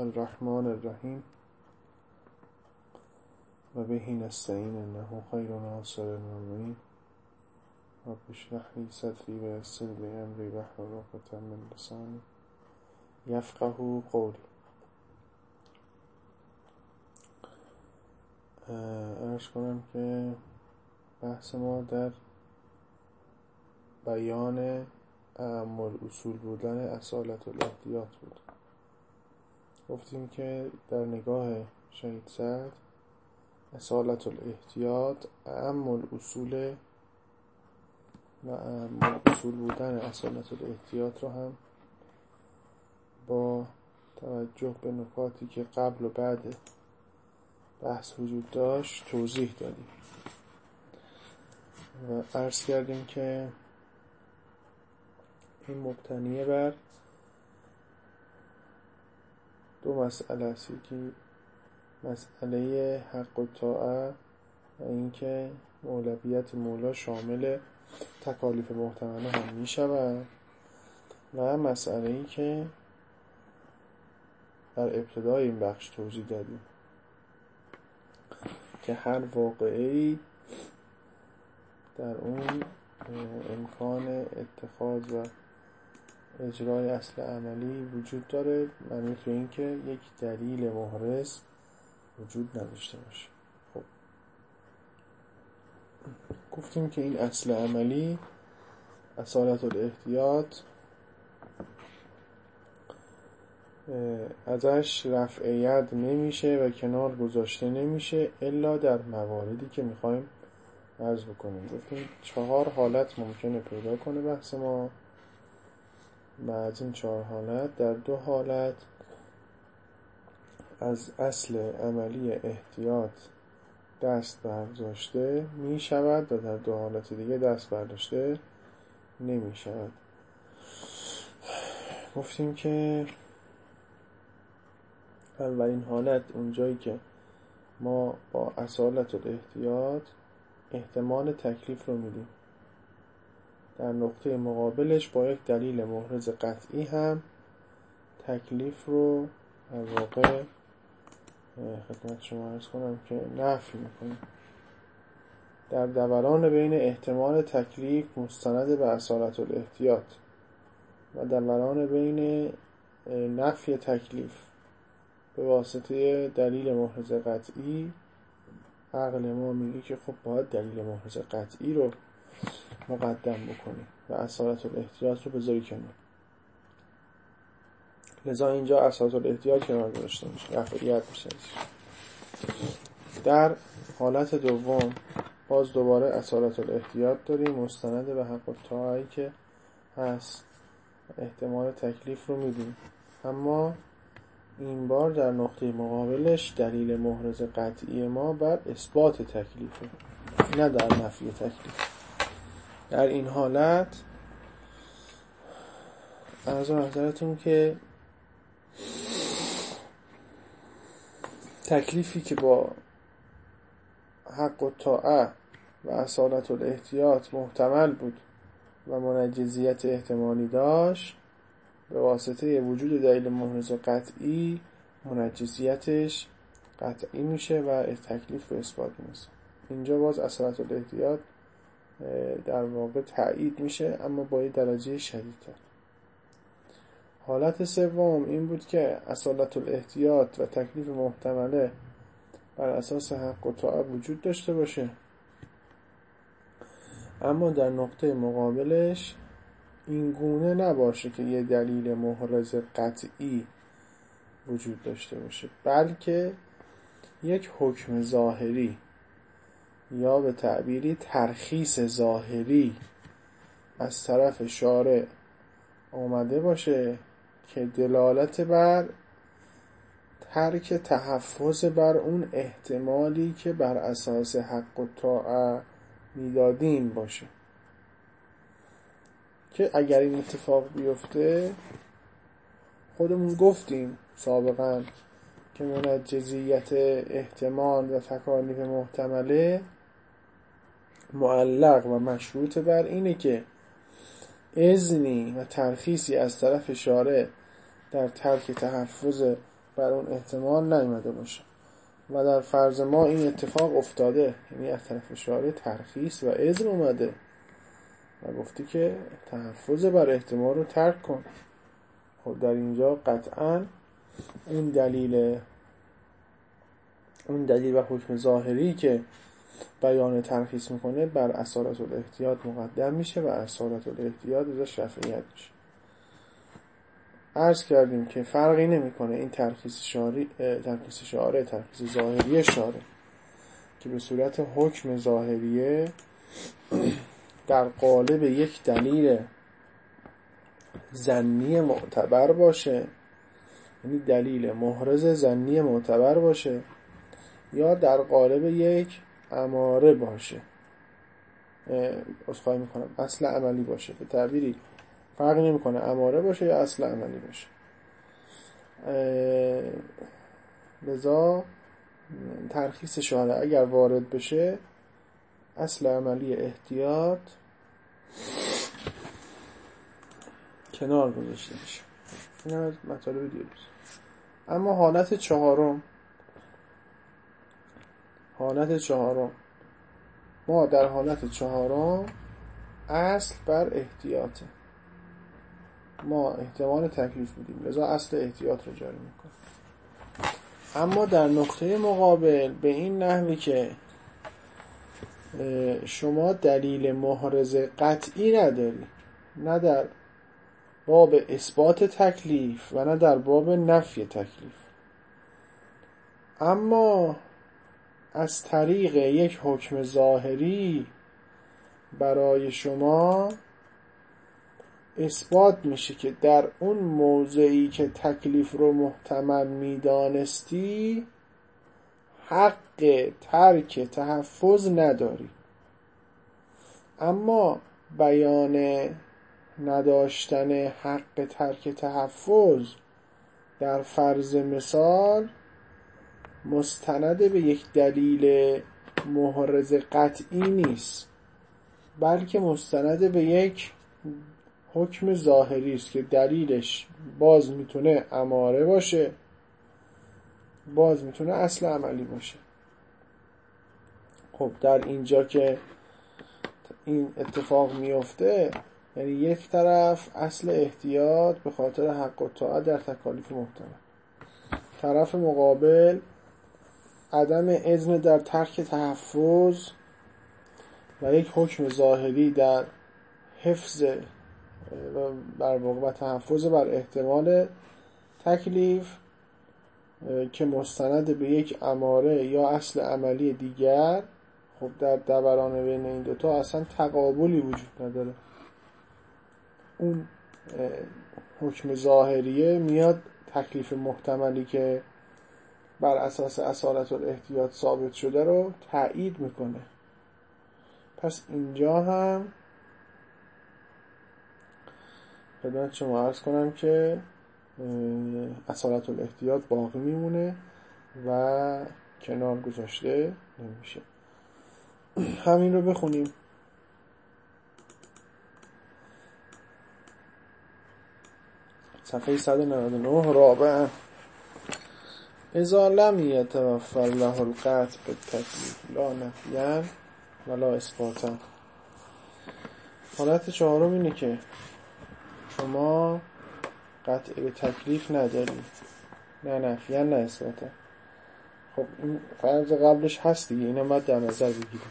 الرحمن الرحیم و بهی نستعین انه خیر ناصر و معین رب اشرح لی صدری و یسر لی امری واحلل عقدة من لسانی یفقهوا قولی. عرض کنم که بحث ما در بیان اعم الاصول بودن اصالت الاحتیاط بود. گفتیم که در نگاه شهید سعد اصالت الاحتیاط اعم الاصول و اعم الاصول بودن اصالت الاحتیاط رو هم با توجه به نکاتی که قبل و بعد بحث وجود داشت توضیح دادیم و عرض کردیم که این مبتنیه بر دو مسئله است. یکی مسئله حق و طاعه و اینکه مولویت مولا شامل تکالیف محتمله هم می شود و مسئله ای که در ابتدای این بخش توضیح دادیم که هر واقعی در اون امکان اتخاذ و اجرای اصل عملی وجود داره، معنی تو این که یک دلیل محرز وجود نداشته باشه. خب گفتیم که این اصل عملی اصالت الاحتیاط ازش رفع ید نمیشه و کنار گذاشته نمیشه الا در مواردی که میخوایم عرض بکنیم. گفتیم 4 حالت ممکنه پیدا کنه بحث ما و از این 4 حالت در 2 حالت از اصل عملی احتیاط دست برداشته می شود و در 2 حالت دیگه دست برداشته نمی شود. گفتیم که اولین حالت اونجایی که ما با اصالت الاحتیاط احتمال تکلیف رو میدیم، در نقطه مقابلش با یک دلیل محرز قطعی هم تکلیف رو در واقع خدمت شما عرض کنم که نفی میکنیم. در دوران بین احتمال تکلیف مستند به اصالت الاحتیاط و دوران بین نفی تکلیف به واسطه دلیل محرز قطعی، عقل ما میگه که خب باید دلیل محرز قطعی رو مقدم بکنی و اصالت الاحتیاط رو بذاری کنار. لذا اینجا اصالت الاحتیاط کنار گذاشته میشه، رفعیت میشه. در حالت دوم باز دوباره اصالت الاحتیاط داریم مستند به حق و طاعه‌ای که هست، احتمال تکلیف رو میدیم، اما این بار در نقطه مقابلش دلیل محرز قطعی ما بر اثبات تکلیفه، نه در نفی تکلیف. در این حالت عرض حضرتون که تکلیفی که با حق و طاعه و اصالت الاحتیاط محتمل بود و منجزیت احتمالی داشت، به واسطه وجود دلیل محرز قطعی منجزیتش قطعی میشه و تکلیف به اثبات میرسه. اینجا باز اصالت الاحتیاط در واقع تأیید میشه، اما با یه درجه شدیدتر. حالت سوم این بود که اصالت الاحتیاط و تکلیف محتمله بر اساس حق و طاعه وجود داشته باشه، اما در نقطه مقابلش این گونه نباشه که یه دلیل محرز قطعی وجود داشته باشه، بلکه یک حکم ظاهری یا به تعبیری ترخیص ظاهری از طرف شارع آمده باشه که دلالت بر ترک تحفظ بر اون احتمالی که بر اساس حق و طاعه میدادیم باشه، که اگر این اتفاق بیفته خودمون گفتیم سابقا که منجزیت احتمال و تکالیف محتمله معلق و مشروط بر اینه که اذنی و ترخیصی از طرف شارع در ترک تحفظ بر اون احتمال نیامده باشه و در فرض ما این اتفاق افتاده، یعنی از طرف شارع ترخیص و اذن اومده و گفتی که تحفظ بر احتمال رو ترک کن. خب در اینجا قطعا اون دلیل و حکم ظاهری که بیان ترخیص میکنه بر اصالت الاحتیاط مقدم میشه و اصالت الاحتیاط ازش رفعیت میشه. عرض کردیم که فرقی نمیکنه این ترخیص شارع ترخیص ظاهری شارع که به صورت حکم ظاهریه در قالب یک دلیل ظنی معتبر باشه، یعنی دلیل محرز ظنی معتبر باشه، یا در قالب یک اماره باشه، عذرخواهی میکنم اصل عملی باشه. به تعبیری فرقی نمیکنه اماره باشه یا اصل عملی باشه. لذا ترخیص شارع اگر وارد بشه اصل عملی احتیاط کنار گذاشته میشه. این از مطالب دیروز. اما حالت چهارم، ما در حالت چهارم اصل بر احتیاطه، ما احتمال تکلیف میدیم لذا اصل احتیاط رو جاری میکنیم. اما در نقطه مقابل به این نحوی که شما دلیل محرز قطعی نداری، نه در باب اثبات تکلیف و نه در باب نفی تکلیف، اما از طریق یک حکم ظاهری برای شما اثبات میشه که در اون موضعی که تکلیف رو محتمل میدانستی حق ترک تحفظ نداری. اما بیان نداشتن حق ترک تحفظ در فرض مثال مستند به یک دلیل محرز قطعی نیست، بلکه مستند به یک حکم ظاهری است که دلیلش باز میتونه اماره باشه، باز میتونه اصل عملی باشه. خب در اینجا که این اتفاق میفته، یعنی یک طرف اصل احتیاط به خاطر حق و طاعت در تکالیف محتمل، طرف مقابل عدم اذن در ترک تحفظ و یک حکم ظاهری در حفظ و تحفظ بر احتمال تکلیف که مستند به یک اماره یا اصل عملی دیگر. خب در دوران بین این دوتا اصلا تقابلی وجود نداره. اون حکم ظاهریه میاد تکلیف محتملی که بر اساس اصالت الاحتیاط ثابت شده رو تایید میکنه. پس اینجا هم خدمت شما عرض کنم که اصالت الاحتیاط باقی میمونه و کنار گذاشته نمیشه. همین رو بخونیم. صفحه 199 رابعا اذا لم یتوفر له القطع بالتکلیف لا نفیا ولا اثباتا. حالت چهارم اینه که شما قطع به تکلیف نداری، نه نفیا نه اثباتا. خب این فرض قبلش هست دیگه، اینو باید در نظر بگیریم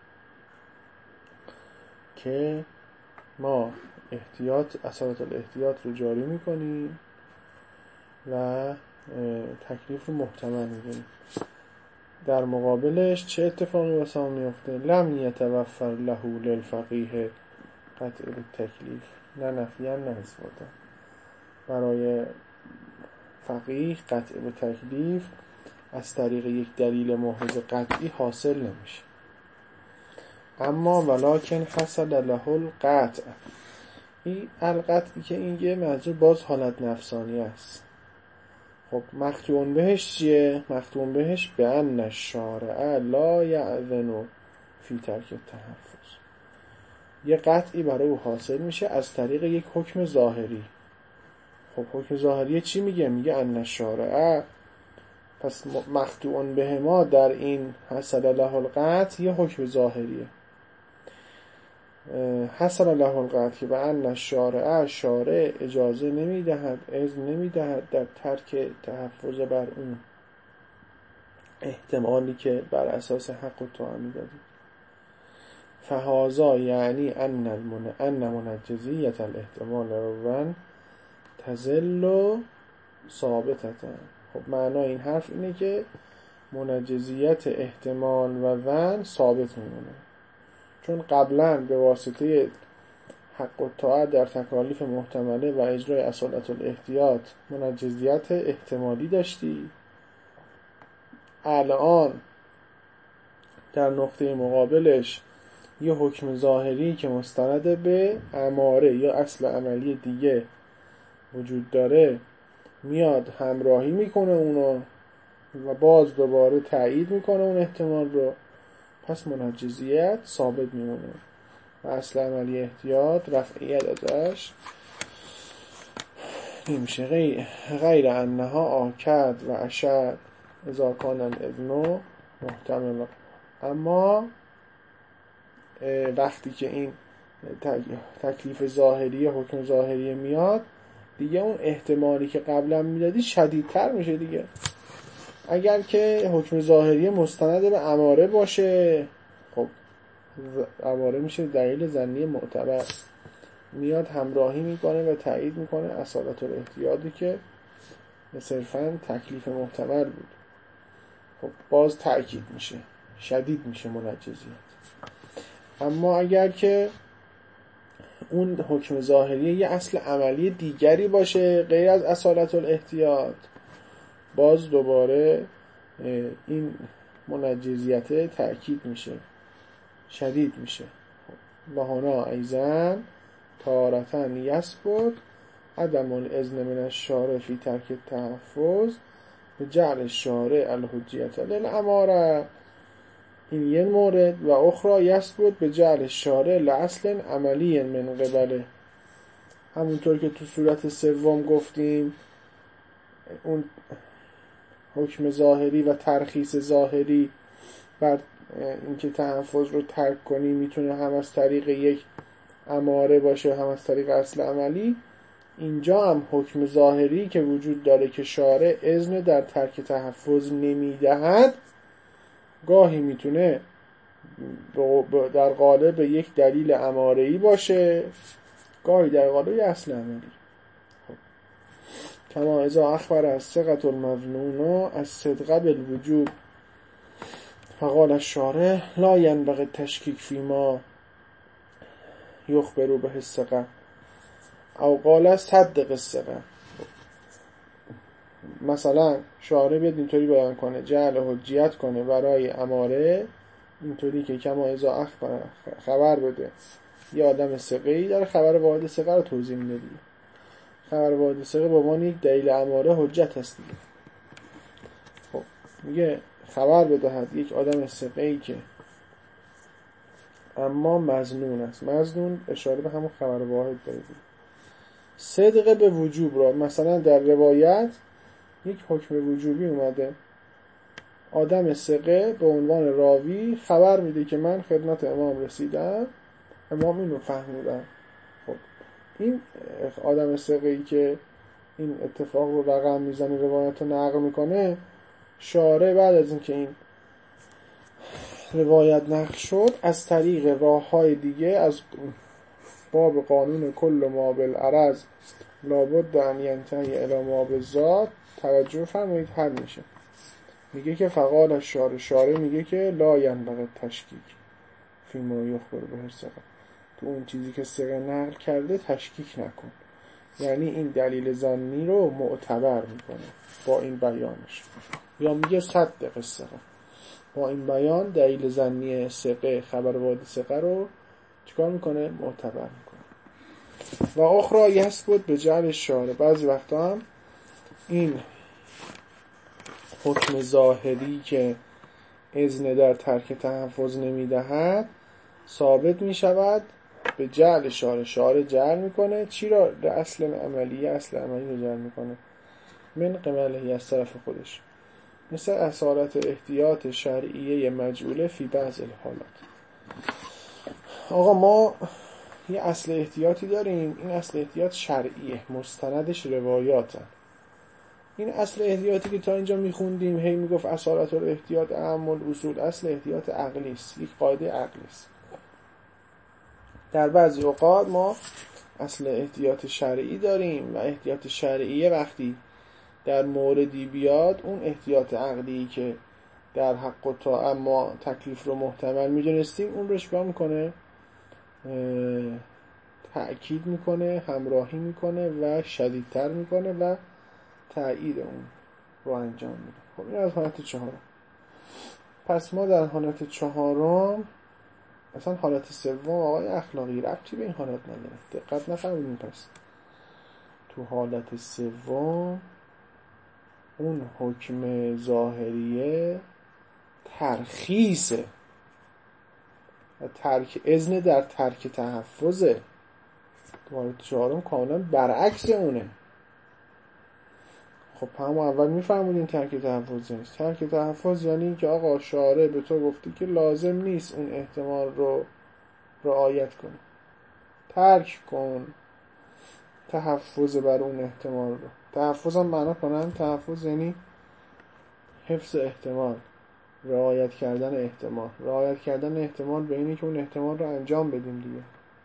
که ما اصالت الاحتیاط رو جاری میکنیم و تکلیف رو محتمل میکنیم. در مقابلش چه اتفاقی واسه ما میفته؟ لم یتوفر له للفقیه قطع بالتکلیف نه نفیا نه اثباتا. برای فقیه قطع به تکلیف از طریق یک دلیل محرز قطعی حاصل نمیشه. اما ولکن حصل له القطع، این القطعی که این یه منظور باز حالت نفسانی است. خب مختوم بهش چیه؟ مختوم بهش به ان الشارع لا یأذن فی ترک التحفظ. یه قطعی برای او حاصل میشه از طریق یک حکم ظاهری. خب حکم ظاهری چی میگه؟ میگه ان الشارع پس مقطوع به ما در این حصل له القطع یه حکم ظاهریه. حصل له القطع که به ان شارع اجازه نمیدهد، اذن نمیدهد در ترک تحفظ بر اون احتمالی که بر اساس حق و توأمی دادیم. فهذا یعنی ان منجزیت الاحتمال روان تزل ثابتتا. خب معنای این حرف اینه که منجزیت احتمال و ون ثابت میمونه، چون قبلا به واسطه حق و طاعت در تکالیف محتمله و اجرای اصالت الاحتیاط منجزیت احتمالی داشتی، الان در نقطه مقابلش یه حکم ظاهری که مستند به اماره یا اصل عملی دیگه وجود داره میاد همراهی میکنه اونو و باز دوباره تایید میکنه اون احتمال رو، پس منجزیت ثابت میمونه و اصل عملی احتیاط رفعیت ازش نمیشه. غیر انها آکد و اشد اذا کان الاذن محتمل. اما وقتی که این تکلیف ظاهری حکم ظاهری میاد دیگه اون احتمالی که قبلا میدادی شدیدتر میشه دیگه. اگر که حکم ظاهری مستند به اماره باشه، خب اماره میشه دلیل ظنی معتبر، میاد همراهی میکنه و تایید میکنه اصالت الاحتیاطی که صرفا تکلیف محتمل بود. خب باز تأکید میشه، شدید میشه منجزیت. اما اگر که اون حکم ظاهری یه اصل عملی دیگری باشه غیر از اصالت الاحتیاط، باز دوباره این منجزیت تأکید میشه، شدید میشه. و هنا ایضا تارةً یثبت عدم الاذن من الشارع فی ترک التحفظ بجعل الشارع الحجیة للاماره. این یه مورد. و اخرى یثبت بجعل الشارع لاصل عملی من قبله. همونطور که تو صورت سوم گفتیم اون حکم ظاهری و ترخیص ظاهری بر اینکه تحفظ رو ترک کنی میتونه هم از طریق یک اماره باشه هم از طریق اصل عملی. اینجا هم حکم ظاهری که وجود داره که شارع اذن در ترک تحفظ نمیدهد، گاهی میتونه در قالب یک دلیل اماره‌ای باشه، گاهی در قالب اصل عملی. کما اذا اخبر از ثقة المظنون از صدق بالوجوب فقال الشارع لا ينبغي التشکیک فيما یخبر به الثقة او قال صدق الثقة. مثلا شارع بیاد اینطوری بیان کنه، جعل حجیت کنه برای اماره، اینطوری که کما اذا اخبر خبر بده یه آدم ثقه‌ای داره خبر واحد ثقه رو توضیح میده دیگه. خبر واحد ثقه به عنوان یک دلیل اماره حجت هست دیگه. خب میگه خبر بدهد یک آدم ثقه‌ای که اما مظنون است. مظنون اشاره به همون خبر واحد داره دیگه. صدق به وجوب را مثلا در روایت یک حکم وجوبی اومده، آدم ثقه به عنوان راوی خبر میده که من خدمت امام رسیدم، امام اینو فهمیدن. خب این آدم ثقه‌ای که این اتفاق رو رقم میزنه روایت رو نقل میکنه، شارع بعد از اینکه این روایت نقل شد از طریق راه‌های دیگه از باب قانون کل ما بالعرض لابد ان ینتهی الی ما بالذات توجه فرمایید حل میشه. میگه که فقال الشارع، شارع میگه که لا ینبغی تشکیک فیما یخبر به الثقة، تو اون چیزی که ثقه نقل کرده تشکیک نکن، یعنی این دلیل ظنی رو معتبر میکنه با این بیانش. یا میگه صدق الثقة، با این بیان دلیل ظنی ثقه خبر واحد ثقه رو چیکار میکنه؟ معتبر میکنه. و اخرى یثبت به جعل الشارع، بعضی وقتا هم این حکم ظاهری که اذن در ترک تحفظ نمیدهد ثابت میشود به جعل شارع. شارع جعل میکنه چی را؟ اصل عملی، اصل عملی رو جعل میکنه من قبله، از طرف خودش. مثل اصالت احتیاط شرعیه مجعوله فی بعض الحالات. آقا ما یه اصل احتیاطی داریم، این اصل احتیاط شرعیه، مستندش روایاتن. این اصل احتیاطی که تا اینجا میخوندیم هی میگفت اصالت الاحتیاط اهم الاصول، اصل احتیاط عقلی است، یک قاعده عقلی است. در بعضی اوقات ما اصل احتیاط شرعی داریم و احتیاط شرعیه وقتی در موردی بیاد، اون احتیاط عقلی که در حق و طاعه ما تکلیف رو محتمل میدونستیم، اون رو چیکار میکنه؟ تأکید میکنه، همراهی میکنه و شدیدتر میکنه و تأیید اون رو انجام میده. خب این از حالت چهارم. پس ما در حالت چهارم، مثلا حالت سوم آقای اخلاقی ربطی به این حالت نداره، دقت نفرمودین. پس تو حالت سوم اون حکم ظاهریه ترخیصه و ترک اذن در ترک تحفظه. تو حالت چهارم کاملا برعکس اونه. خب همون اول میفهمونین ترک تحفظ نیست. ترک تحفظ یعنی که آقا شارع به تو گفتی که لازم نیست اون احتمال رو رعایت کنی، ترک کن تحفظ بر اون احتمال رو. تحفظ هم معنا کنن، تحفظ یعنی حفظ احتمال، رعایت کردن احتمال. رعایت کردن احتمال به اینی که اون احتمال رو انجام بدیم دیگه.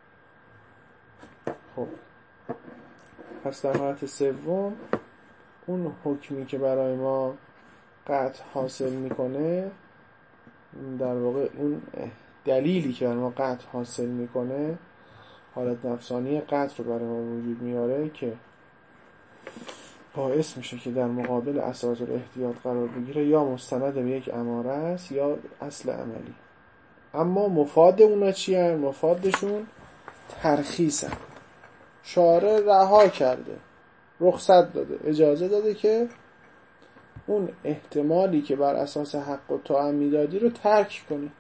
خب پس در حالت سوم اون حکمی که برای ما قطع حاصل میکنه، در واقع اون دلیلی که برای ما قطع حاصل میکنه، حالت نفسانی قطع رو برای ما وجود میاره که باعث میشه که در مقابل اساس الاحتیاط قرار بگیره، یا مستند به یک اماره است یا اصل عملی. اما مفاد اونا چی هست؟ مفادشون ترخیص هست. شارع رها کرده، رخصت داده، اجازه داده که اون احتمالی که بر اساس حق و طاعه میدادی رو ترک کنی.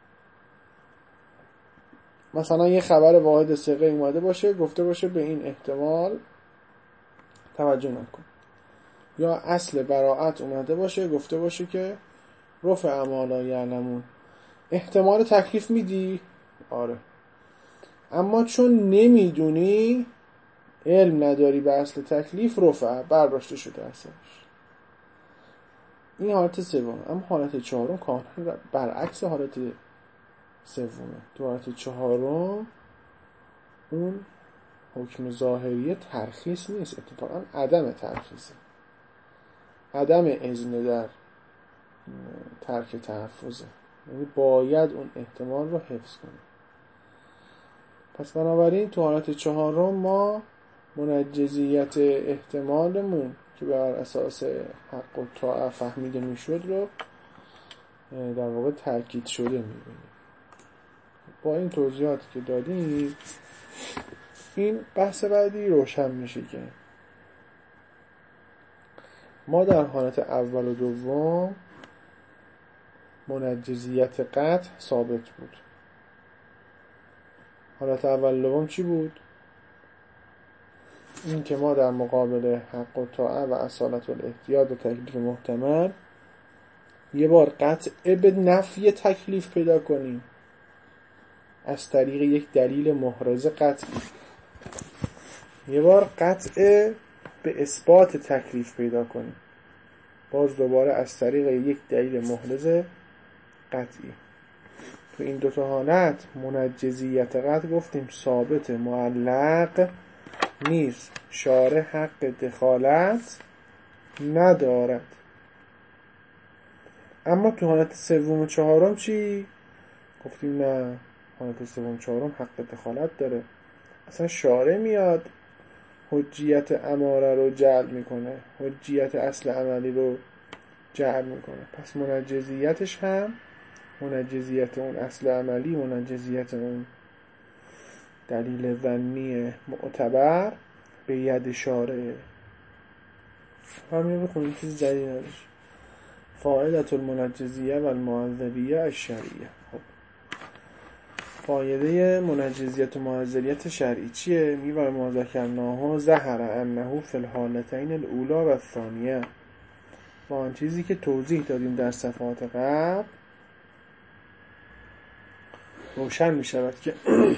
مثلا یه خبر واحد ثقه اومده باشه گفته باشه به این احتمال توجه نکن، یا اصل براءت اومده باشه گفته باشه که رفع ما لا یعلمون، احتمال تکلیف میدی؟ آره، اما چون نمیدونی، علم نداری به اصل تکلیف، رفع برداشته شده اصلش. این حالت سوم. اما حالت چهارم کاملا برعکس حالت سومه. تو حالت چهارم اون حکم ظاهریه ترخیص نیست، اتفاقا عدم ترخیصه، عدم اذن در ترک تحفظه، یعنی باید اون احتمال رو حفظ کنیم. پس بنابراین تو حالت چهارم ما منجزیت احتمالمون که بر اساس حق و طاعه فهمیده میشد رو در واقع تأکید شده میبینیم. با این توضیحاتی که دادیم این بحث بعدی روشن میشه که ما در حالت اول و دوم منجزیت قطع ثابت بود. حالت اول و دوم چی بود؟ این که ما در مقابل حق و طاعه و اصالت الاحتیاط و تکلیف محتمل یه بار قطع به نفی تکلیف پیدا کنیم از طریق یک دلیل محرز قطعی، یه بار قطع به اثبات تکلیف پیدا کنیم باز دوباره از طریق یک دلیل محرز قطعی. تو این دوتا حالت منجزیت قطع گفتیم ثابت، معلق نیست، شارع حق دخالت ندارد. اما تو حالت سوم و چهارم چی؟ گفتیم نه، حالت سوم و چهارم حق دخالت داره. اصلا شارع میاد حجیت اماره رو جعل میکنه، حجیت اصل عملی رو جعل میکنه. پس منجزیتش هم منجزیت اون اصل عملی، منجزیت اون دلیل ظنی معتبر به ید شارعه. همین بخونیم چیز جدید نداشت. فائدة المنجزیه و المعذبیه الشرعیه. خب فایده منجزیت و معذریت شرعی چیه؟ میبر ما ذکرناه ظهر انه فی الحالتین الاولی و الثانیه. با آن چیزی که توضیح دادیم در صفحات قبل روشن می شود که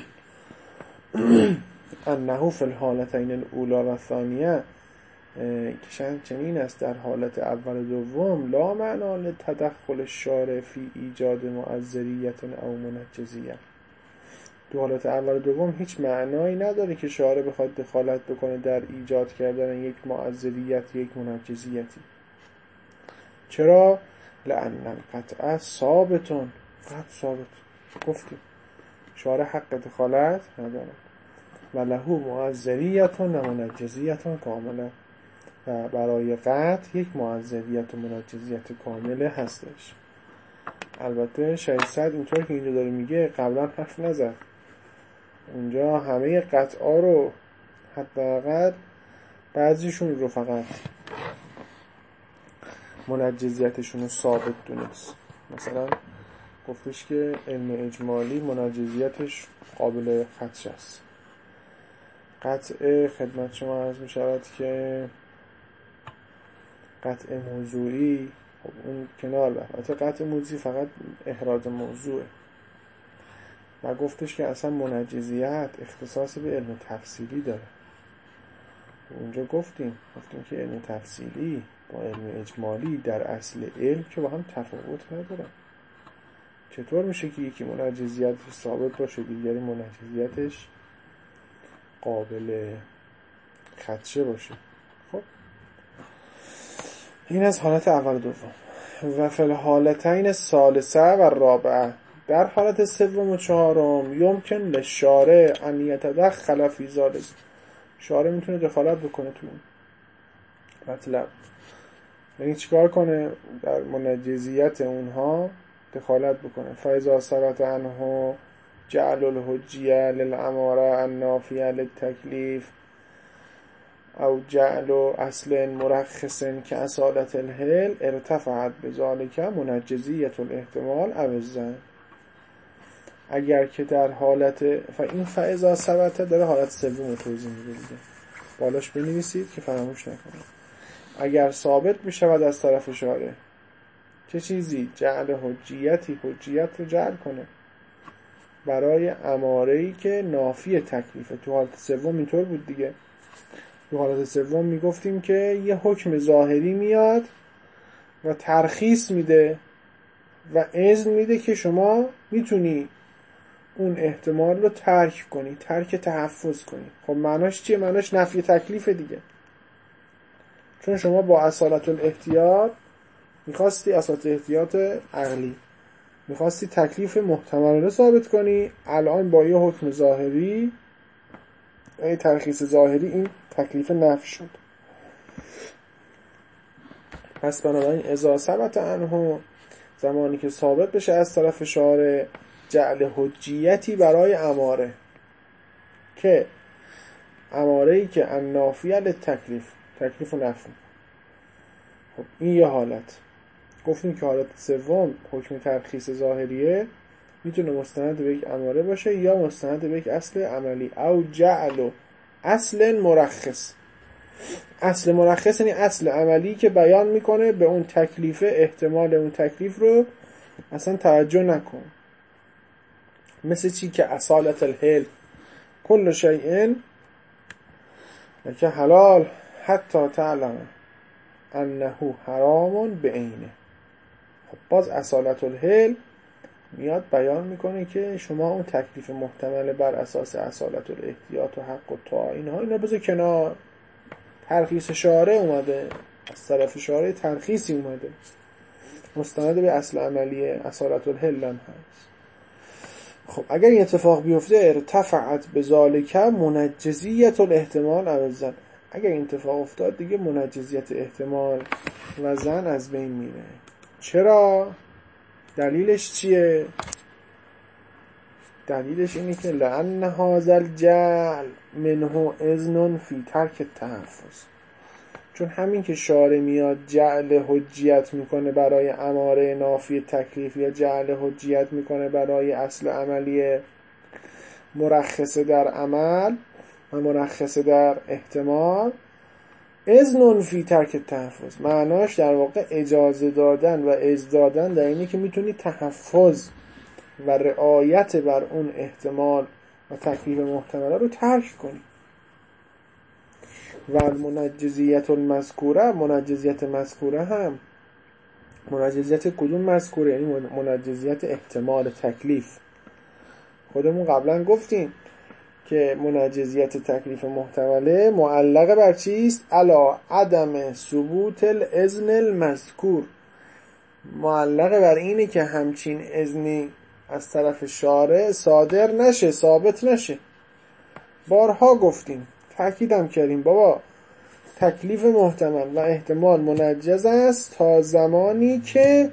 انه فی الحالتین الاولی و الثانیه که چنین است در حالت اول و دوم لا معنا لتدخل الشارع فی ایجاد معذریت او منجزیه. تو حالت اول و دوم هیچ معنایی نداره که شارع بخواد دخالت بکنه در ایجاد کردن یک معذریت یک منجزیتی. چرا؟ لأن القطع ثابتون، قطع ثابت گفتیم شارع حق دخالت نداره و له معذریت و منجزیت کامله و برای قطع یک معذریت و منجزیت کامله هستش. البته شیخ اینطور که اینجا داره میگه قبلا حرف نزد، اونجا همه قطعا رو حداقل بعضیشون رو فقط منجزیتشون رو ثابت دونست. مثلا گفتش که علم اجمالی منجزیتش قابل خدش است. قطع خدمت شما عرض می شود که قطع موضوعی خب اون کنار بر قطع موضوعی فقط احراز موضوعه و گفتش که اصلا منجزیت اختصاص به علم تفصیلی داره. اونجا گفتیم که علم تفصیلی با علم اجمالی در اصل علم که با هم تفاوت نداره. چطور میشه که یکی منجزیتش ثابت باشه دیگری منجزیتش قابل خدشه باشه؟ خب این از حالت اول و دوم. و فی الحالتین الثالثه و الرابعه، در حالت سوم و چهارم یمکن للشارع ان یتدخل فی ذلک، شارع میتونه دخالت بکنه تو اون مطلب. یعنی چیکار کنه؟ در منجزیت اونها دخالت بکنه. فاذا ثبت عنه جعل الحجیه للاماره النافیه للتکلیف او جعل اصل مرخص که اصالت الحل ارتفعت بذالک منجزیت الاحتمال او الظن. اگر که در حالت این فاذا ثبت داره حالت سوم رو توضیح میده، بالاش بنویسید که فراموش نکنید. اگر ثابت میشود از طرف شارع چه چیزی؟ جعل حجیت رو جعل کنه برای اماره‌ای که نافی تکلیفه. تو حالت سوم اینطور بود دیگه. تو حالت سوم میگفتیم که یه حکم ظاهری میاد و ترخیص میده و اذن میده که شما میتونی اون احتمال رو ترک کنی، ترک تحفظ کنی. خب معناش چیه؟ معناش نفی تکلیف دیگه. چون شما با اصالت الاحتیاط میخواستی، اصالت احتیاط عقلی میخواستی تکلیف محتملانه ثابت کنی، الان با یه حکم ظاهری یه ترخیص ظاهری این تکلیف نفی شد. پس بنابراین اذا ثبت عنه، زمانی که ثابت بشه از طرف شارع جعل حجیتی برای اماره، که اماره‌ای که النافیه للتکلیف، تکلیف و نفی. خب این یه حالت. گفتیم که حالت سوم حکم ترخیص ظاهریه میتونه مستند به یک اماره باشه یا مستند به یک اصل عملی. او جعل اصل مرخص، اصل مرخص یعنی اصل عملی که بیان میکنه به اون تکلیف، احتمال اون تکلیف رو اصلا توجه نکن. مثل چی؟ که اصالت الحل کل شیء که حلال حتی تعلم انه حرام بعینه. خب باز اصالت الحل میاد بیان میکنه که شما اون تکلیف محتمل بر اساس اصالت الاحتیاط و حق و طاعه اینا بذار کنار. ترخیص شارع اومده، از طرف شارع ترخیصی اومده مستند به اصل عملی اصالت الحل هم هست. خب اگر این اتفاق بیفته ارتفعت بذالک منجزیت الاحتمال او الظن، اگر این اتفاق افتاد دیگه منجزیت احتمال و ظن از بین میره. چرا؟ دلیلش چیه؟ دلیلش اینه که لأن هذا الجعل منه اذن فی ترک التحفظ، چون همین که شارع میاد جعل حجیت میکنه برای اماره نافی تکلیف یا جعل حجیت میکنه برای اصل عملی مرخصه در عمل و مرخصه در احتمال، اذن فی ترک تحفظ، معناش در واقع اجازه دادن و اذن دادن در اینه که میتونی تحفظ و رعایت بر اون احتمال و تکلیف محتمله رو ترک کنی. و منجزیت المذکوره، منجزیت مذکوره هم، منجزیت کدوم مذکوره؟ یعنی منجزیت احتمال تکلیف. خودمون قبلا گفتیم که منجزیت تکلیف محتمله معلقه بر چیست؟ علا عدم ثبوت الاذن المذکور، معلقه بر اینه که همچین اذنی از طرف شارع صادر نشه، ثابت نشه. بارها گفتیم، تأکیدم کردیم بابا تکلیف محتمل و احتمال منجز است تا زمانی که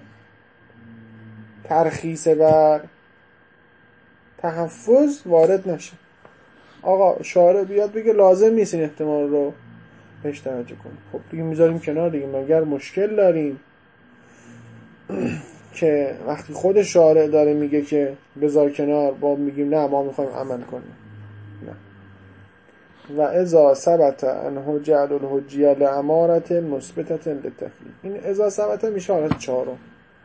ترخیص بر تحفظ وارد نشه. آقا شارع بیاد بگه لازم نیست این احتمال رو بهش توجه کنیم، خب دیگه میذاریم کنار دیگه. مگر مشکل داریم که وقتی خود شارع داره میگه که بذار کنار، با میگیم نه ما میخوایم عمل کنیم؟ نه. و اذا ثبت انه جعل الحجیه لامارة مثبتة للتکلیف، این اذا ثبت میشه حالت چهارم.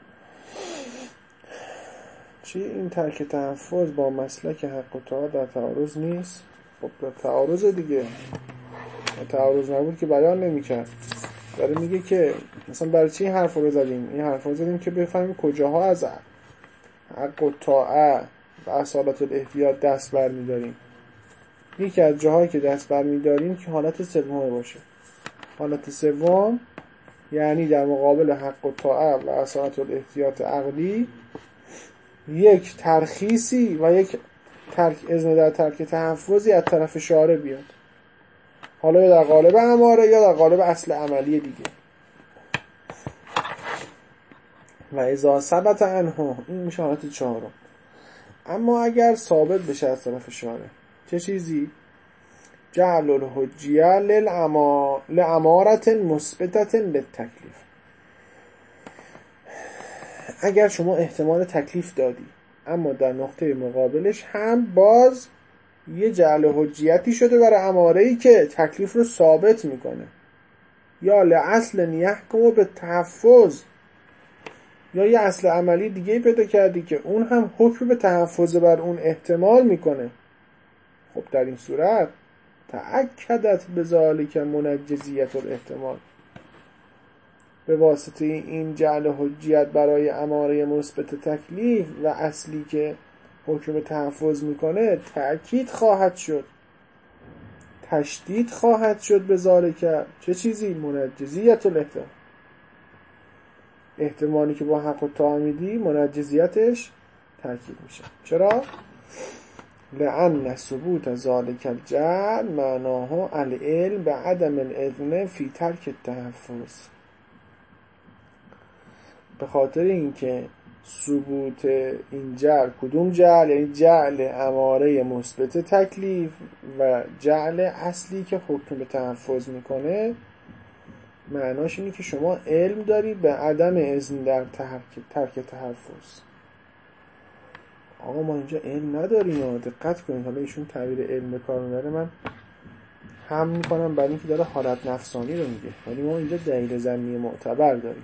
چی؟ این ترک تحفظ با مسلک حق و طاعت در تعارض نیست؟ خب در تعارض دیگه، تعارض نبود که بیان نمی‌کرد. داره میگه که مثلا برای چی این حرف رو زدیم؟ این حرف رو زدیم که بفهمیم کجاها از حق و طاعت و اصالت الاحتیاط دست بر می‌داریم. یکی از جاهایی که دست بر می‌داریم که حالت سوم باشه. حالت سوم یعنی در مقابل حق و طاعت و اصالت الاحتیاط عقلی یک ترخیصی و یک ترک اذن در ترک تحفظی از طرف شارع بیاد، حالا یا در قالب اماره یا در قالب اصل عملی دیگه. و اذا ثبت عنه، این میشه حالت چهارم. اما اگر ثابت بشه از طرف شارع چه چیزی؟ جعل الحجیه لامارة مثبتة للتکلیف، اگر شما احتمال تکلیف دادی اما در نقطه مقابلش هم باز یه جعل حجیتی شده برای اماره‌ای که تکلیف رو ثابت میکنه، یا لأصل یحکم به تحفظ، یا یه اصل عملی دیگه پیدا کردی که اون هم حکم به تحفظ بر اون احتمال میکنه. خب در این صورت تأکدت بذالک منجزیت الاحتمال، به واسطه این جعل حجیت برای اماره مثبت تکلیف و اصلی که حکم تحفظ میکنه تأکید خواهد شد، تشدید خواهد شد به ذالک چه چیزی؟ منجزیت الاحتمال، احتمالی که با حق و طاعت میدی منجزیتش تأکید میشه. چرا؟ لأن ثبوت ذالک الجعل معناه العلم بعدم الاذن فی ترک التحفظ، به خاطر اینکه ثبوت این جعل، کدوم جعل؟ یعنی جعل اماره مثبت تکلیف و جعل اصلی که حکم به تحفظ میکنه، معناش اینه که شما علم داری به عدم اذن در ترک تحفظ. آقا ما اینجا علم نداریم، دقت کنید. حالا ایشون تعبیر علم به کار میبره، من هم میکنم برای اینکه داره حالت نفسانی رو میگه، ولی ما اینجا دلیل ظنی معتبر داریم.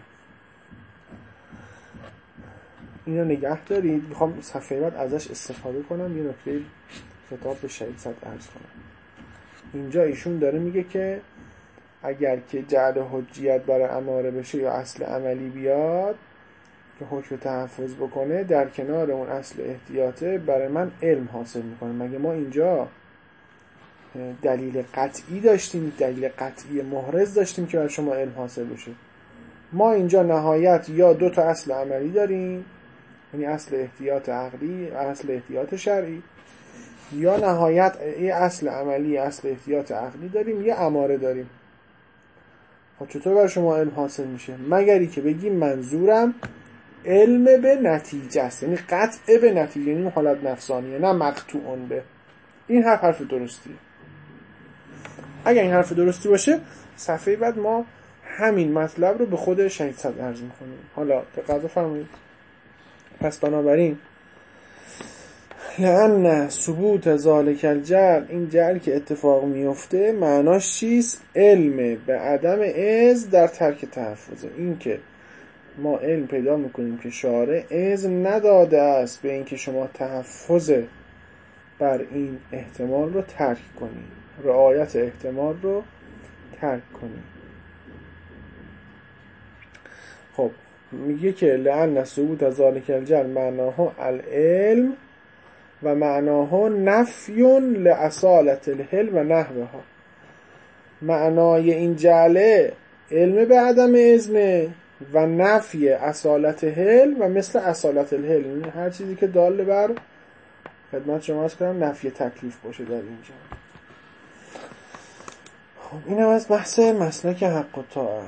اینو نگه دارید، میخوام صفحه بعد ازش استفاده کنم، یه نکته خطاب به شهید صد عرض کنم. اینجا ایشون داره میگه که اگر که جعل حجیت برای اماره بشه یا اصل عملی بیاد که حکم تحفظ بکنه، در کنار اون اصل احتیاطه برای من علم حاصل میکنه. مگه ما اینجا دلیل قطعی داشتیم، دلیل قطعی محرز داشتیم که برای شما علم حاصل بشه؟ ما اینجا نهایت یا دو تا اصل عملی داریم، یعنی اصل احتیاط عقلی و اصل احتیاط شرعی، یا نهایت یه اصل عملی اصل احتیاط عقلی داریم، یه اماره داریم. خب چطور برای شما علم حاصل میشه؟ مگری که بگیم منظورم علم به نتیجه است، یعنی قطع به نتیجه، یعنی حالت نفسانیه، نه مقطوعون به. این حرف درستیه. اگر این حرف درستی باشه، صفحه بعد ما همین مطلب رو به خود شهید صد عرض میکنیم. حالا دقت بفرمایید. پس بنابراین لأن ثبوت ذالک الجعل، این جعل که اتفاق میفته معناش چیست؟ علم به عدم اذن در ترک تحفظه. این که ما علم پیدا میکنیم که شارع اذن نداده است به اینکه شما تحفظ بر این احتمال رو ترک کنید، رعایت احتمال رو ترک کنید. خب میگه که لأن ثبوت ذالک الجعل معناها العلم و معناها نفی لأصالة الحل و نحوها. معنای این جعله علم به عدم اذن و نفی اصالت حل و مثل اصالت الحل، هر چیزی که دال بر خدمت شما عرض کنم نفی تکلیف باشه در اینجا. خب اینم از بحث مسلک حق و طاعه.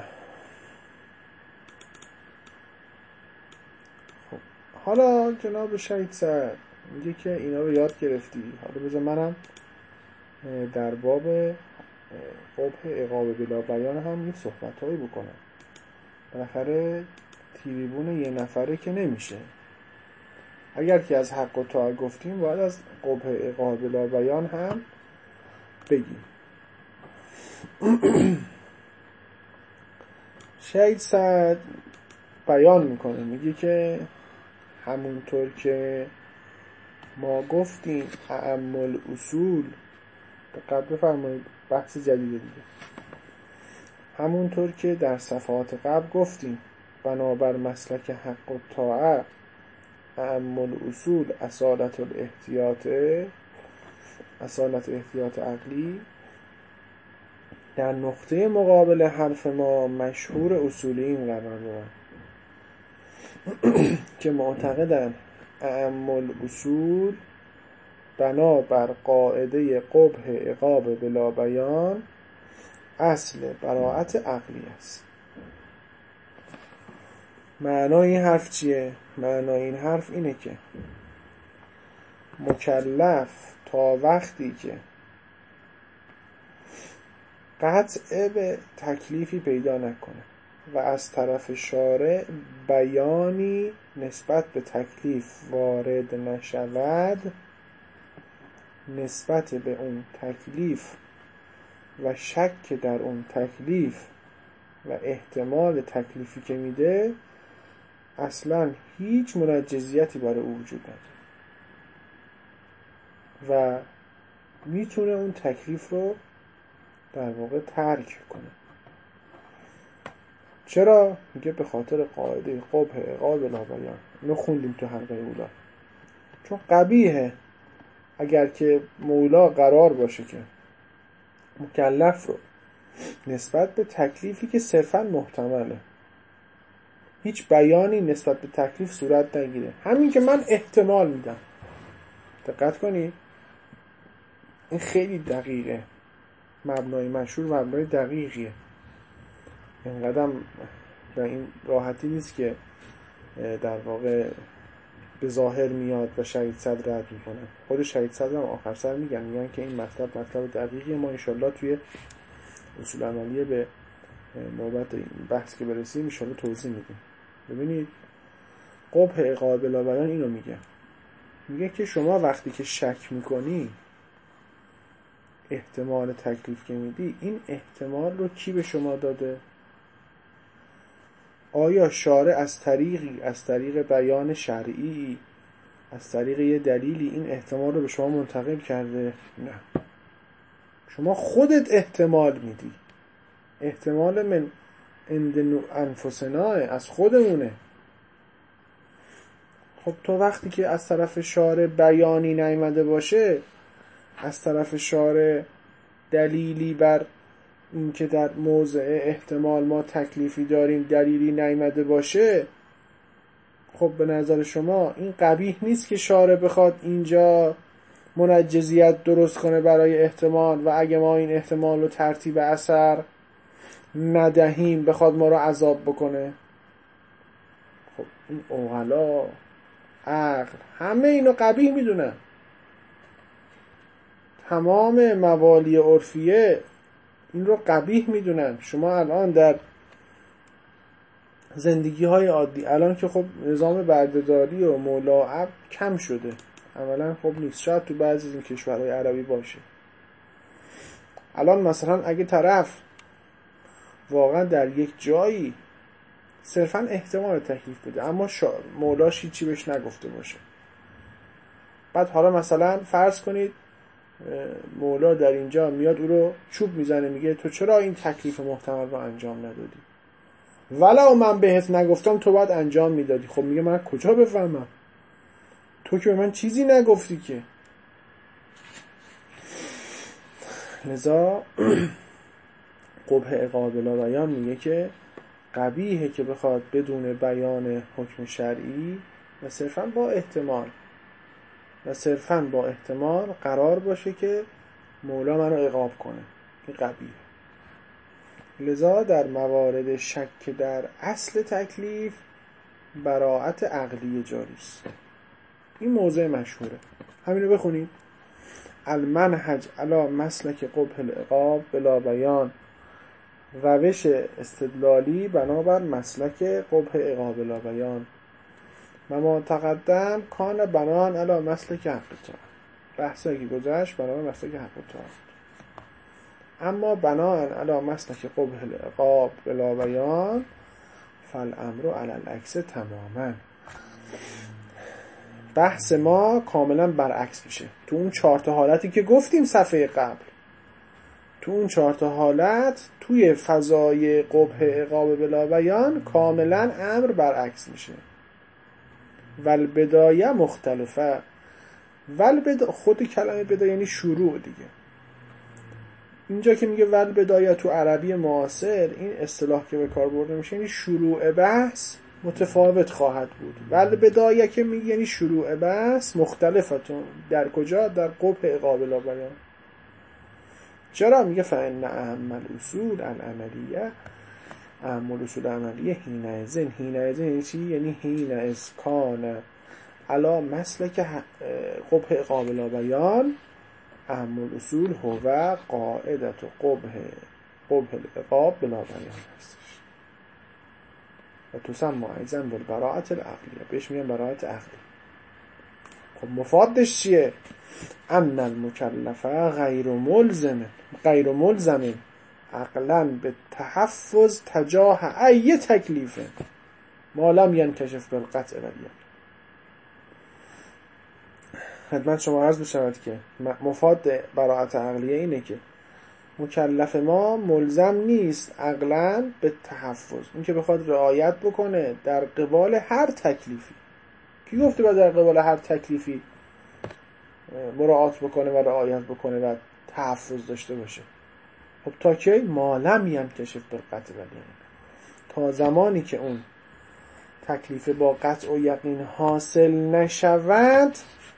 خب حالا جناب شهید سعد میگه که اینا رو یاد گرفتی، حالا بذار منم در باب قبح عقاب بلا بیان هم یه صحبتایی بکنم. بالاخره تریبون یه نفره که نمیشه. اگر که از حق و طاعه گفتیم باید از قبح عقاب بلا بیان هم بگیم. شهید سعد بیان میکنه، میگه که همونطور که ما گفتیم اعم الاصول، دقت بفرمایید بحث جدیده دیگه، همونطور که در صفحات قبل گفتیم بنابر مسلک حق و طاعه اعم الاصول اصالت الاحتیاط، اصالت احتیاط عقلی، در نقطه مقابل حرف ما مشهور اصولیین قرار دارن که معتقدن اعم الاصول بنابر قاعده قبح عقاب بلا بیان اصل براءت عقلی است. معنای این حرف چیه؟ معنای این حرف اینه که مکلف تا وقتی که قطع به تکلیفی پیدا نکنه و از طرف شارع بیانی نسبت به تکلیف وارد نشود، نسبت به اون تکلیف و شک در اون تکلیف و احتمال تکلیفی که میده اصلا هیچ منجزیتی برای او وجود نداره و میتونه اون تکلیف رو در واقع ترک کنه. چرا؟ میگه به خاطر قاعده قبح عقاب بلا بیان. اینو خوندیم تو حلقه اولا. چون قبیحه اگر که مولا قرار باشه که مکلف رو نسبت به تکلیفی که صرفا محتمله هیچ بیانی نسبت به تکلیف صورت نگیره، همین که من احتمال میدم. دقت کنید این خیلی دقیقه، مبنای مشهور مبنای دقیقیه، اینقدر و این راحتی نیست که در واقع به ظاهر میاد و شهید صدر رد میکنه. خود شهید صدر هم آخر سر میگن که این مطلب دقیقیه. ما انشالله توی اصول عملیه به نوبت این بحث که برسیم انشالله توضیح میدیم. ببینید قبح عقاب بلا بیان اینو میگه که شما وقتی که شک میکنی احتمال تکلیف که میدی، این احتمال رو کی به شما داده؟ آیا شارع از طریق بیان شرعی، از طریق یه دلیلی این احتمال رو به شما منتقل کرده؟ نه، شما خودت احتمال میدی. احتمال من عند انفسنا، از خودمونه. خب تو وقتی که از طرف شارع بیانی نیامده باشه، از طرف شارع دلیلی بر این که در موضع احتمال ما تکلیفی داریم دلیلی نیامده باشه، خب به نظر شما این قبیح نیست که شارع بخواد اینجا منجزیت درست کنه برای احتمال و اگه ما این احتمال رو ترتیب اثر ندهیم بخواد ما رو عذاب بکنه؟ خب این عقلا، عقل، همه اینو قبیح میدونن. تمام موالی عرفیه این رو قبیح میدونن. شما الان در زندگی های عادی، الان که خب نظام بردهداری و مولاعب کم شده، عملا خب نیست. شاید تو بعضی از این کشورهای عربی باشه. الان مثلا اگه طرف واقعا در یک جایی صرفا احتمال تکلیف بده اما مولاش هیچی بهش نگفته باشه، بعد حالا مثلا فرض کنید مولا در اینجا میاد او رو چوب میزنه، میگه تو چرا این تکلیف محتمل رو انجام ندادی؟ ولو من بهت نگفتم تو باید انجام میدادی. خب میگه من کجا بفهمم؟ تو که به من چیزی نگفتی که. لذا قبح قابل بیان میگه که قبیحه که بخواد بدون بیان حکم شرعی و صرفاً با احتمال قرار باشه که مولا منو عقاب کنه. این قبیحه. لذا در موارد شک در اصل تکلیف براءت عقلی جاری است. این موضع مشهوره، همینو بخونید. المنهج علی مسلک قبح العقاب بلا بیان، روش استدلالی بنابر مسلک قبح عقاب بلا بیان. و ما تقدم کان بنان علی مسلک حق تعالی، بحثایی که گذشت بنابر مسلک حق تعالی. اما بنان علی مسلک قبح العقاب بلا بیان فالامر علی العکس تماما. بحث ما کاملا برعکس میشه. تو اون 4 تا حالتی که گفتیم صفحه قبل، تو اون 4 تا حالت توی فضای قبح عقاب بلا بیان کاملا امر برعکس میشه. والبدایه مختلفه. خود کلمه بدایه یعنی شروع دیگه. اینجا که میگه والبدایه تو عربی معاصر، این اصطلاح که به کار برده میشه یعنی شروع بحث متفاوت خواهد بود. والبدایه که میگه یعنی شروع بحث مختلفتون. در کجا؟ در قبح عقاب بلا بیان. چرا؟ میگه فإن اهم الاصول العملیه، اهم الاصول عملیه حینئذ یعنی چی؟ یعنی حینئذ کان علی مسلک قبح عقاب بلا بیان اهم الاصول هو قاعدة قبح العقاب بلا بیان هستش. و تسمى ایضا بالبراءة العقلیه، بهش میگن براءت عقلی. خب مفادش چیه؟ ان المکلفه غیر ملزم عقلا به تحفظ تجاه ای تکلیفه ما لم ینکشف بالقطع والیقین. خدمت شما عرض بشود که مفاد براءت عقلیه اینه که مکلف ما ملزم نیست عقلا به تحفظ، این که بخواد رعایت بکنه در قبال هر تکلیفی. کی گفته باید در قبال هر تکلیفی مراعات بکنه و رعایت بکنه و تحفظ داشته باشه؟ خب تا کی؟ ما لم ینکشف بالقطع والیقین، تا زمانی که اون تکلیف با قطع و یقین حاصل نشود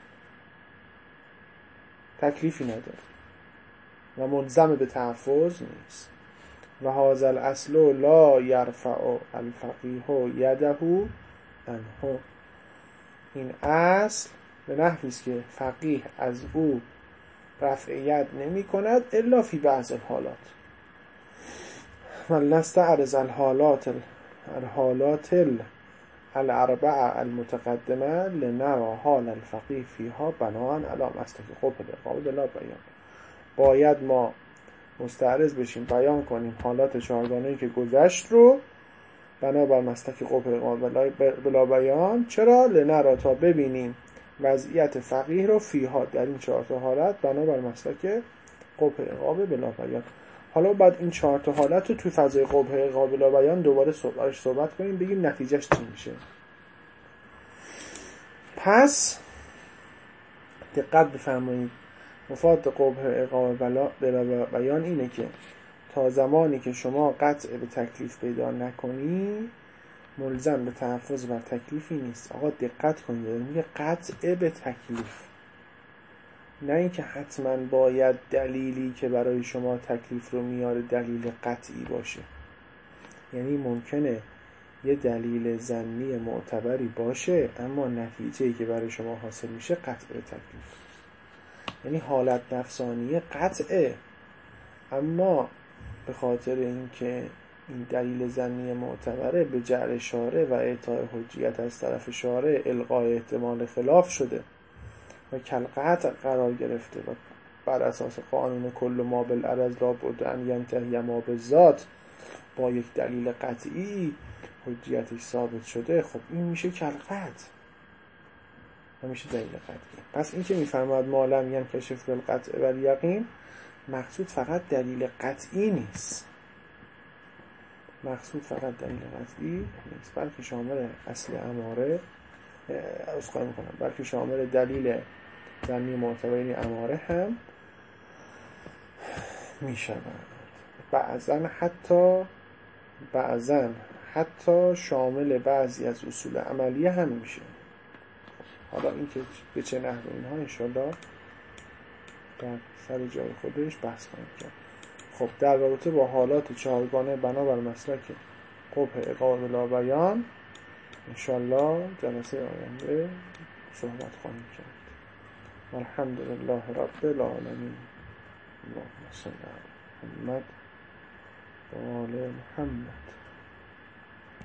تکلیفی نداره و ملزم به تحفظ نیست. و هذا الاصل لا یرفع الفقیه یده عنه. این اصل به نحوی است که فقیه از او رفع ید نمی کند الا فی بعض الحالات. من نستعرض الحالات الاربعه المتقدمه لنرى حال الفقیه فیها بناء علی مسلک قبح العقاب بلا بیان. باید ما مستعرض بشیم، بیان کنیم حالات 4گانه‌ای که گذشت رو بنابر مسلک قبح العقاب بلا بیان. چرا؟ لنرى، تا ببینیم وضعیت فقیه رو فیها، در این 4 تا حالت بنابر مسلک قبح العقاب بلا بیان. حالا بعد این 4 تا حالت رو توی فضای قبح العقاب بلا بیان دوباره صحبت کنیم، بگیم نتیجهش چی میشه. پس دقت بفرمایید، مفاد قبح العقاب بلا بیان اینه که تا زمانی که شما قطع به تکلیف پیدا نکنی ملزم به تحفظ بر تکلیفی نیست. آقا دقت کنید، میگه قطع به تکلیف، نه اینکه حتما باید دلیلی که برای شما تکلیف رو میاره دلیل قطعی باشه. یعنی ممکنه یه دلیل ظنی معتبری باشه اما نتیجه‌ای که برای شما حاصل میشه قطع به تکلیف. یعنی حالت نفسانیه قطعه، اما به خاطر اینکه این دلیل ظنی معتبره به جعل شارع و اعطای حجیت از طرف شارع الغای احتمال خلاف شده و کالقطع قرار گرفته و بر اساس قانون کل ما بالعرض لا بد ان ینتهی ما بالذات با یک دلیل قطعی حجیتش ثابت شده، خب این میشه کالقطع و میشه دلیل قطعی. پس این که میفرماد ما لم ینکشف بالقطع و الیقین، مقصود فقط دلیل قطعی نیست، مقصود فقط دلیل قطعی نیست، بلکه شامل اصل اماره، اسخای میکنم، بلکه شامل دلیل ظنی معتبرین اماره هم میشود. بعضن حتی شامل بعضی از اصول عملیه هم میشه. حالا این که به چه نحو اینها انشاءالله در سر جای خودش بحث کنیم کرد. خب در رابطه با حالات چهارگانه بنابر مسلک قبح اقامه بلا بیان انشاءالله جلسه آینده صحبت خواهیم کرد. الحمدلله رب العالمین. اللهم صل علی محمد و آل محمد.